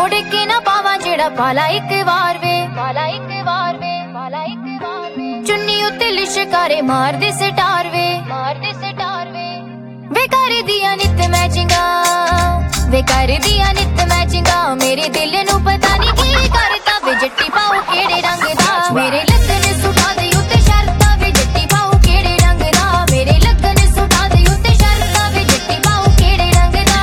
मुड़ के ना पावा जेड़ा पाला एक बार वे, पाला एक बार वे, पाला एक बार वे। चुन्नी उत्ते लिशकारे मार दे सितार वे, मार दे सितार वे कर दिया नित मैचिंगा, वे कर दिया नित मैचिंगा। मेरे दिल नू पता नहीं की करता वे जट्टी पाओ केड़े रंग दा। मेरे लगन सुटा दे उत्ते शर्ता वे जट्टी पाओ केड़े रंग दा। मेरे लगन सुटा दे उत्ते शर्ता वे जट्टी पाओ केड़े रंग दा।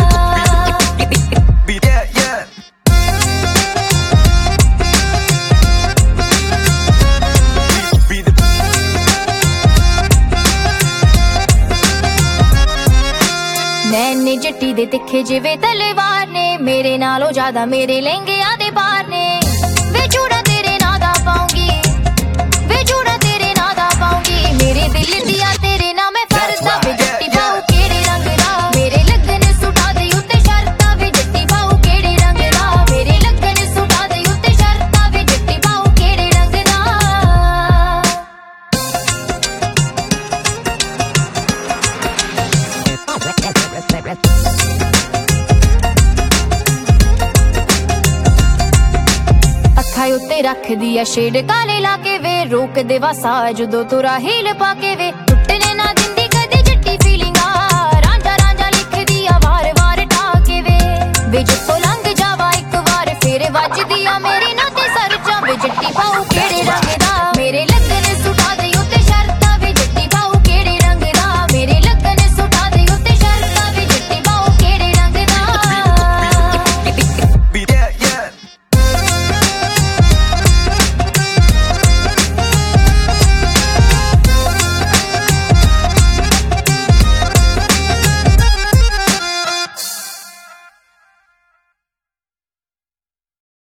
मैंने जट्टी दे तिखे जिवे तलवार ने, मेरे नालों ज्यादा मेरे लहंगे आदे बार ने। वे चूड़ा तेरे नादा पाऊंगी, वे चूड़ा तेरे नादा पाऊंगी। मेरे दिल दिया तेरे ना मैं फरदा वे जट्टी पाऊ केड़े रंग दा। मेरे लगन सुटा दे उत्ते शर्ता वे जट्टी पाऊ केड़े रंग दा। मेरे लगन सुटा दे उत्ते शर्ता वे जट्टी पाऊ केड़े रंग दा। उत्ते रख दिया शेड काले लाके वे, रोक दे वासा जदों तुरा हील पाके वे।